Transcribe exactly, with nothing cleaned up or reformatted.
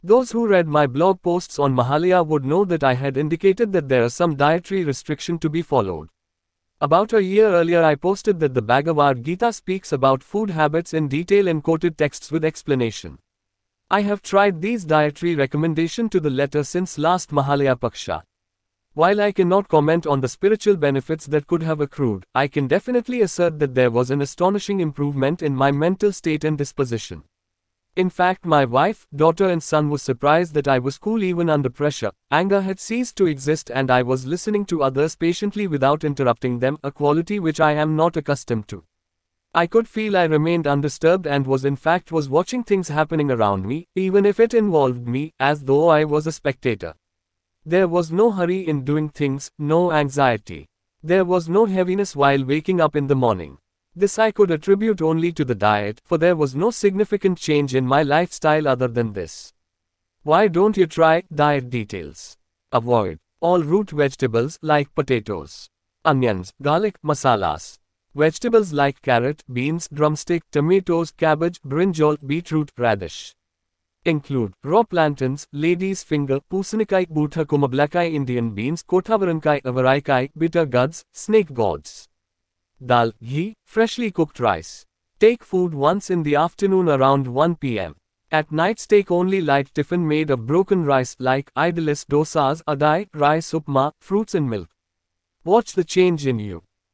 Those who read my blog posts on Mahalaya would know that I had indicated that there are some dietary restriction to be followed. About a year earlier I posted that the Bhagavad Gita speaks about food habits in detail and quoted texts with explanation. I have tried these dietary recommendations to the letter since last Mahalaya Paksha. While I cannot comment on the spiritual benefits that could have accrued, I can definitely assert that there was an astonishing improvement in my mental state and disposition. In fact, my wife, daughter and son was surprised that I was cool even under pressure. Anger had ceased to exist and I was listening to others patiently without interrupting them, a quality which I am not accustomed to. I could feel I remained undisturbed and was in fact was watching things happening around me, even if it involved me, as though I was a spectator. There was no hurry in doing things, no anxiety. There was no heaviness while waking up in the morning. This I could attribute only to the diet, for there was no significant change in my lifestyle other than this. Why don't you try diet details? Avoid all root vegetables like potatoes, onions, garlic, masalas. Vegetables like carrot, beans, drumstick, tomatoes, cabbage, brinjal, beetroot, radish. Include raw plantains, lady's finger, pusanikai, butha kumablakai, Indian beans, kothavarankai, avaraikai, bitter gourds, snake gourds. Dal, ghee, freshly cooked rice. Take food once in the afternoon around one p m At night take only light tiffin made of broken rice like idlis, dosas, adai, rice upma, fruits and milk. Watch the change in you.